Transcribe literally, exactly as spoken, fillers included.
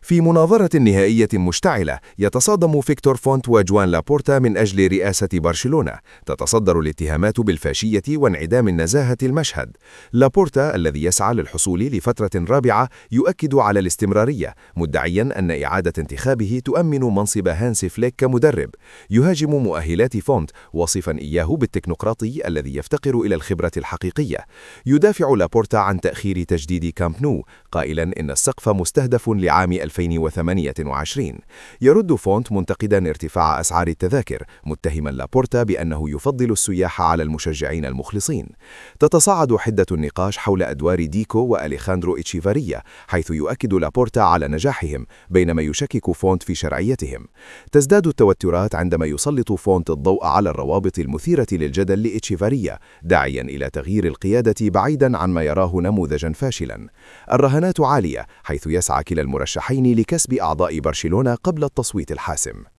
في مناظرة نهائية مشتعلة، يتصادم فيكتور فونت وجوان لابورتا من أجل رئاسة برشلونة. تتصدر الاتهامات بالفاشية وانعدام النزاهة المشهد. لابورتا الذي يسعى للحصول لفترة رابعة يؤكد على الاستمرارية، مدعيا أن إعادة انتخابه تؤمن منصب هانس فليك كمدرب. يهاجم مؤهلات فونت، واصفا إياه بالتكنوقراطي الذي يفتقر إلى الخبرة الحقيقية. يدافع لابورتا عن تأخير تجديد كامب نو، قائلا إن السقف مستهدف لعام ألفين وثمانية وعشرين. يرد فونت منتقدا ارتفاع أسعار التذاكر، متهما لابورتا بأنه يفضل السياح على المشجعين المخلصين. تتصاعد حدة النقاش حول أدوار ديكو وأليخاندرو إتشيفاريا، حيث يؤكد لابورتا على نجاحهم بينما يشكك فونت في شرعيتهم. تزداد التوترات عندما يسلط فونت الضوء على الروابط المثيرة للجدل لإتشيفاريا، داعيا إلى تغيير القيادة بعيدا عن ما يراه نموذجا فاشلا. الرهانات عالية، حيث يسعى كلا المرشحين لكسب أعضاء برشلونة قبل التصويت الحاسم.